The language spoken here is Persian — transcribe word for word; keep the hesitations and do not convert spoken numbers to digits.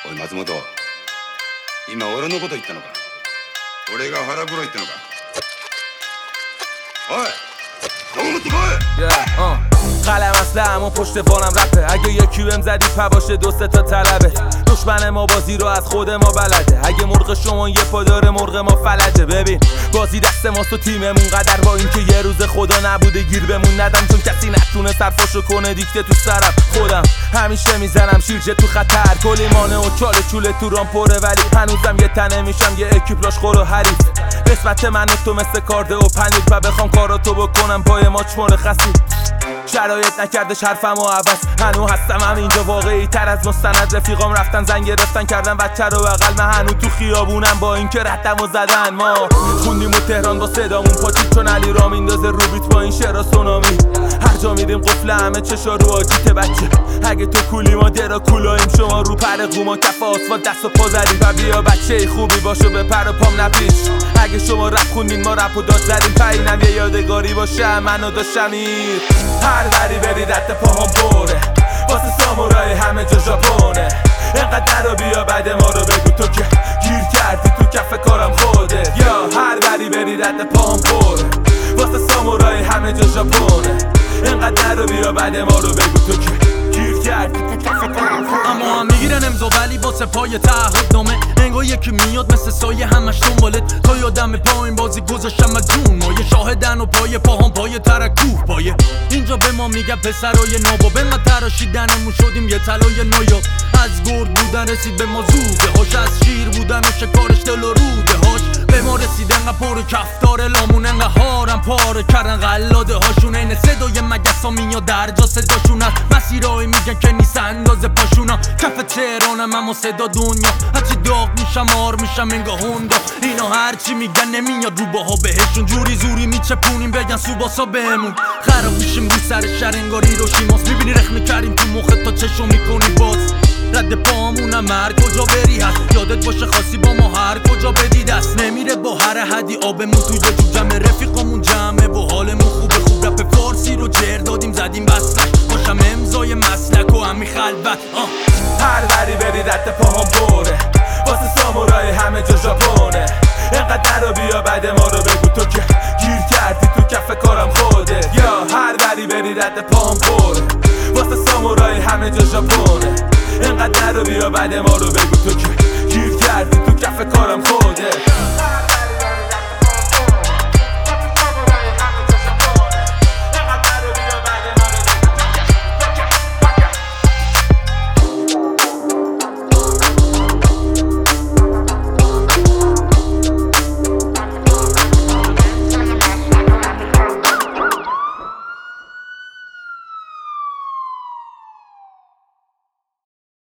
おい松本、今俺のこと言ったのか？俺が腹黒いってのか？おいどう思ってこい。 yeah, uh. قلم اصله اما پشت بانم رپه. اگه یکی بهم زدی پباشه دو سه تا طلبت. دشمن ما بازی رو از خود ما بلده. اگه مرغ شما یه پا داره مرغ ما فلجه. ببین بازی دست ماست و تیممون قدر با اینکه یه روز خدا نبوده گیر بمون ندم، چون کسی نتونه صرفاشو کنه دیکته تو سرم. خودم همیشه میزنم شیرجه تو خطر، کلی مانه و چاله چوله تو رام پره، ولی هنوزم یه تنه میشم یه اکیپلاش خور و حریف. قسمت من و تو مثل کارده و پنیر و بخوام کاراتو بکنم پای ماچ مرخصی. شرایط نکردش حرفم و عوض، هنو هستم هم اینجا واقعی تر از مستند. رفیقام رفتن زنگ گرفتن کردن بچه رو بغل، من هنو تو خیابونم با اینکه ردم و زدن. ما خوندیم و تهران با صدامون پاچید، چون علی را میندازه رو بیت با این شعرا سونامی. هر جا میریم قفل همه چشا رو آجیت بچه. اگه تو کولی ما درا کولاییم، شما رو پر قوما کف آسفالت دست و پا زدیم. و بیا بچه خوبی باشو به پر و پام نپیچ. اگه شما رپ خوندین ما رپ و داد زدیم، پایینم یه یادگاری باشه منو داشتمیر. هر بری بری رد پاهم بره، واسه سامورای همه جا ژاپونه. اینقدر رو بیا بعد ما رو بگو تو که گیر کردی تو کف کارم خودت. یا هر بری بری رد پاهم بره، واسه سامورای همه جا ژاپونه. اینقدر رو بیا بعد ما رو بگو تو که گیر کردی تو کف کارم خودت. اما هم میگیرن امضا ولی واسه پای تعهد نامه. انگار یکی میاد مثل سایه همش دنبالت. تا یادم پایین بازی گذاشتم از جون مایه. شاهدن و پای پاهم پای ترک کوه پایه. اینجا به ما میگه پسرای ناباب، انقدر تراشیدنمون شدیم یه طلای نایاب. از گرد بودن رسید به ما زوده هاش، از شیر بودن و شکارش دل و روده هاش. به ما رسید انقدر پر کفتار لامون، انقدر هارم پاره کردن غلاده هاشون. این صدای مگس ها میاد در جا صداشون هست. مسیرهای میگن که نیست اندازه پاشونا. کف تهرانم اما صدا دنیا، هرچی داغ میشم آر میشم انگاه هوندا. اینا هرچی میگن نمیاد رو باها بهشون. جوری زوری میچپونیم بگن سوباسا بهمون. خراب میشیم رو سر شهر انگاری رو شیماس. میبینی رخ میکردیم تو مخت تا چشم میکنی باز. رد پامونم هر کجا بری هست. یادت باشه خاصی با ما هر کجا بدی دست. نمیره با هر حدی آبمون توی جو جمع. رفیقامون جمعه و حالمون خوبه. خوب رپ فارسی رو جر دادیم زدیم بسلش. باشم امضای مسلک و همی خلوت. هر بری بری رد پاهم بره، واسه سامورای همه جا ژاپونه. اینقدر رو بیا بعد ما رو بگو تو که گیر کردی تو کف کارم خودت. یا هر بری بری رد پاهم بره، واسه سامورای همه جا ژاپونه. اینقدر رو بیا بعد ما رو بگو تو که گیر کردی تو کف کارم خودت.